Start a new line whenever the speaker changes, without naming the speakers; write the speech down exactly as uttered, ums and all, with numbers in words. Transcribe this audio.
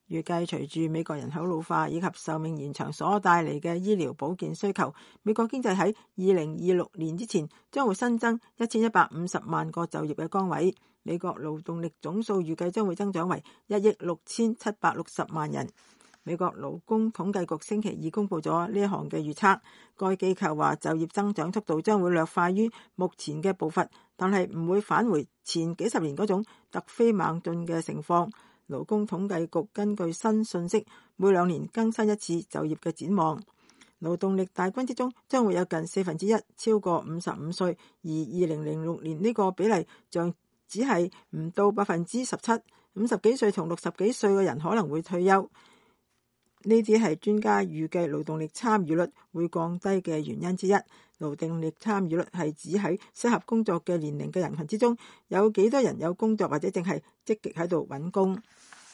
預計隨住美國人口老化以及壽命延長所帶嚟嘅醫療保健需求，美國經濟喺二零二六年之前將會新增一千一百五十萬個就業嘅崗位。美國勞動力總數預計將會增長為一億六千七百六十萬人。美國勞工統計局星期二公布咗呢一項嘅預測，該機構話就業增長速度將會略快於目前嘅步伐，但係唔會返回前幾十年嗰種突飛猛進嘅情況。勞工統計局根據新信息，每兩年更新一次就業嘅展望。勞動力大軍之中，將會有近四分之一超過五十五歲，而二零零六年呢個比例將只係唔到百分之十七。五十幾歲同六十幾歲嘅人可能會退休。呢啲係專家預計勞動力參與率會降低嘅原因之一。勞動力參與率係指喺適合工作嘅年齡嘅人群之中，有幾多人有工作或者淨係積極喺度揾工。